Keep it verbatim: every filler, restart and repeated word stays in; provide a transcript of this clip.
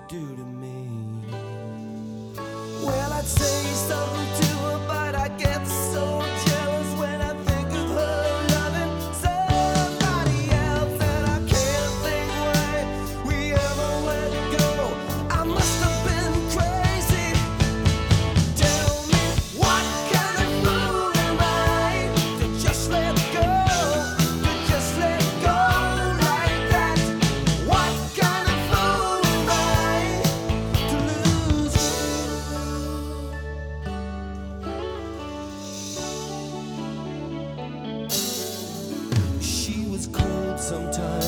do to me. Well, I'd say something to her, but I get so jealous when I think of her loving somebody else, and I can't think why we ever let go. I must have been crazy. Tell me, what kind of fool am I to just let go, to just let go like that? What kind of fool am I to lose you? She was cold sometimes.